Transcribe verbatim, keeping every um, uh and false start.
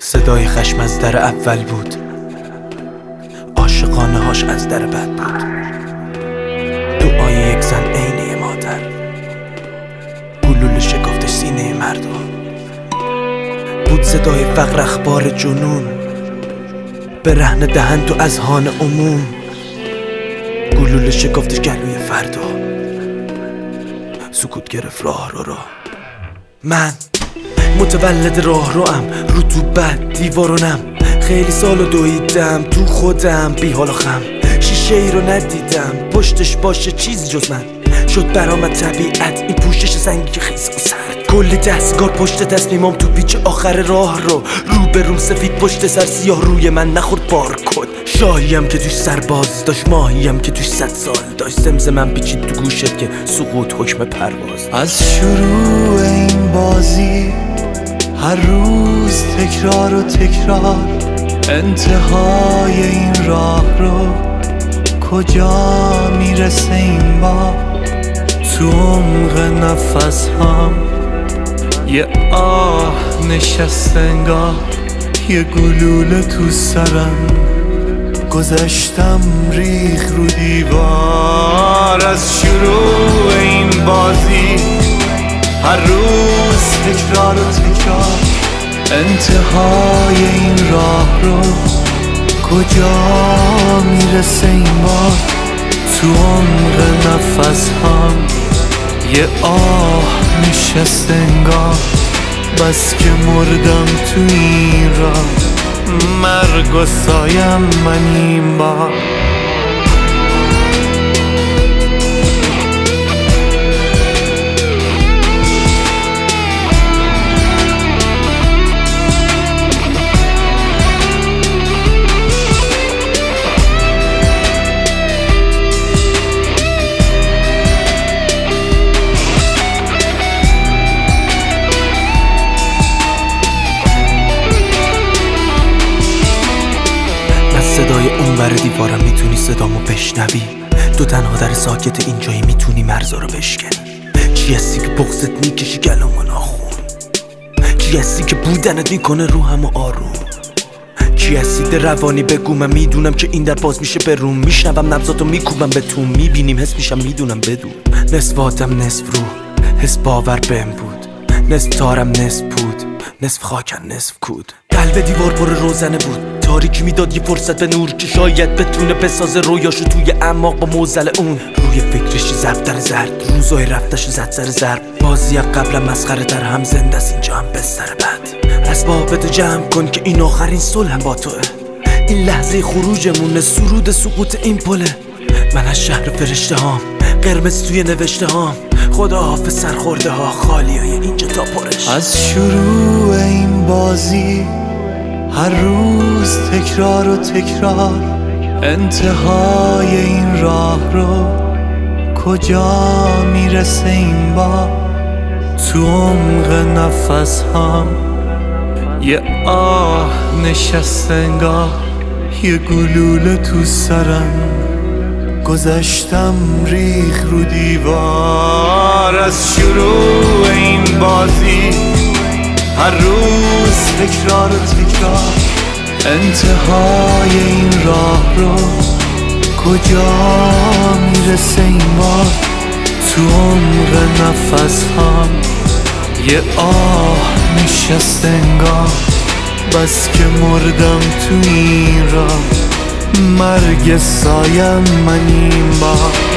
صدای خشم از در اول بود، عاشقانه هاش از در بد بود. دعای یک زن عینه مادر، گلوله شکفتش سینه مردم بود. صدای فقر اخبار جنون، به رهن دهن تو اذهان عموم. گلوله شکفتش گلوی فردا، سکوت گرفت راه رو را. من متولد راه رو ام، رطوبت دیوارونم. خیلی سالو دویدم تو خودم، بی حال و خم. شیشه ای رو ندیدم پشتش باشه چیزی جز من. شد برام طبیعت این پوشش سنگی که خیس و سرد. کلی دستگار پشت تصمیمام تو پیچ آخر راه رو. رو به روم سفید پشت سر سیاه روی من نخورد بار کن. شاهیم که توش سرباز داشت، ماهیم که توش صد سال داشت. زمزمم پیچید تو گوشت که سقوط حکم پرواز. از شروع این بازی هر روز تکرار و تکرار، انتهای این راه رو کجا میرسه این بار؟ تو عمق نفس هم یه آه نشسته انگار، یه گلوله تو سرم گذشتم ریخ رو دیوار. از شروع این بازی هر روز تکرار و تکرار، انتهای این راه رو کجا میرسه این بار؟ تو عمق نفس هم یه آه نشسته انگار، بس که مردم تو این راه. مرگ و سایم من این بار. صدای اونور دیوارم میتونی صدامو بشنوی. تو تنها در ساکت اینجایی میتونی مرزا رو بشکنی. چی هستی که بغضت میکشی گلومو ناخون؟ چی هستی که بودنت میکنه روحمو آروم؟ چی هستی ده روانی بگو، من میدونم که این در باز میشه به روم. میشنوم نبضاتو میکوبم به تو، میبینیم حس میشم میدونم بدون. نصف آدم نصف روح، حس باور بهم بود. نصف تارم نصف بود، نصف خاکن نصف کود. قلب دیوار پر روزنه بود، تاریکی میداد یه فرصت به نور که شاید بتونه بسازه رویاشو توی اعماق با موزل اون. روی فکرش زبدر زرد، روزای رفتش زد سر ضرب. بازی قبلم مسخره تر هم زنده است اینجا هم بستر بد. اسبابتو جمع کن که این آخرین صلح با توه. این لحظه خروجمونه، سرود سقوط این پله. من از شهر فرشته هام، قرمز توی نوشته هام. خدا حافظ سرخورده ها، خالی های اینجا تا پرش. از شروع این بازی هر روز تکرار و تکرار، انتهای این راه رو کجا میرسه این بار؟ تو عمق نفس هم یه آه نشسته انگار، یه گلوله تو سرم گذشتم ریخ رو دیوار. از شروع این بازی هر روز تکرار و تکرار، انتهای این راه رو کجا میرسه این بار؟ تو عمق نفس هم یه آه نشسته انگار، بس که مردم تو این راه. مرگ سایم من این بار.